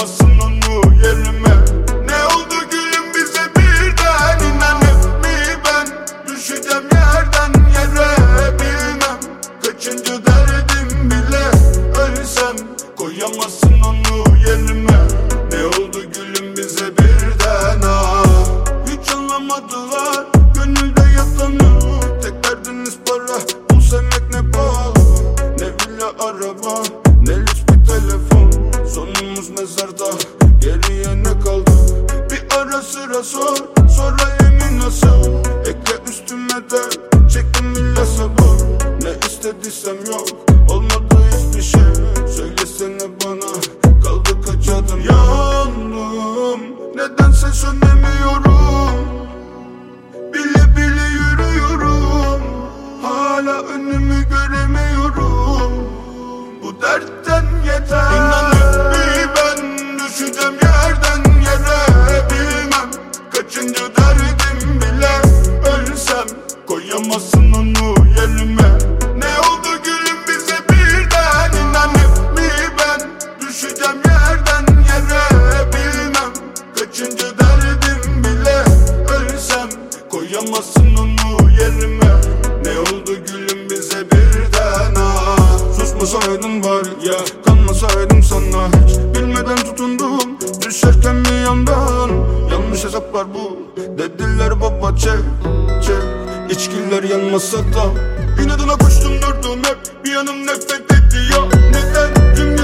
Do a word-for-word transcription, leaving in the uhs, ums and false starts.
koyamazsın onu yerime. Ne oldu gülüm bize birden, inanıp mi ben düşeceğim yerden yere, bilmem kaçıncı derdim bile. Ölsem koyamazsın onu yerime. Ne oldu gülüm bize birden, ah. Hiç anlamadılar gönülde yatanı. Tek derdiniz para, bu sevmek ne pahalı. Ne villa araba, ne lüks bir telefon. Sonumuz mezarda, geriye ne kaldı? Bir ara sıra sor, sonra emin nasıl? Ekle üstüme de, çektim illa sabır. Ne istediysem yok, olmadı hiçbir şey. Söylesene bana, kaldı kaç adım? Yandım, nedense sönemiyorum. Bile bile yürüyorum, hala önümü göremiyorum. Bu dertten yeter. İnanıp bir ben düşeceğim yerden yere, bilmem kaçıncı derdim bile. Ölsem koyamazsın onu yerime. Ne oldu gülüm bize birden, inanıp mi ben düşeceğim yerden yere, bilmem kaçıncı derdim bile. Ölsem koyamazsın onu yerime. Ne oldu gülüm bize birden, ah. Susmasaydın bari ya, kanmasaydım sana. Hiç bilmeden tutundum, düşerken bir yandan. Yanlış hesaplar bu, dediler baba çek çek. İçkiler yanmasa da inadına koştum durdum hep. Bir yanım nefret ediyor, neden? Tüm